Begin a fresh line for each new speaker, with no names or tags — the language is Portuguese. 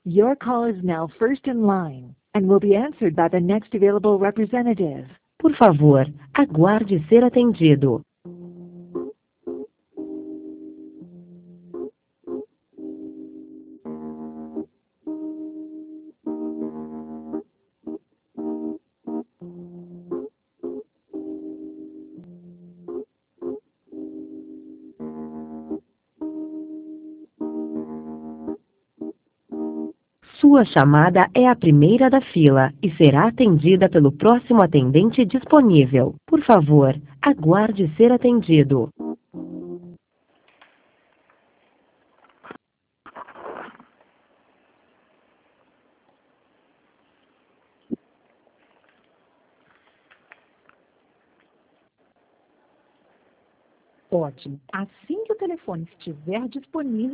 Your call is now first in line and will be answered by the next available representative.
Por favor, aguarde ser atendido. Sua chamada é a primeira da fila e será atendida pelo próximo atendente disponível. Por favor, aguarde ser atendido.
Ótimo. Assim que o telefone estiver disponível,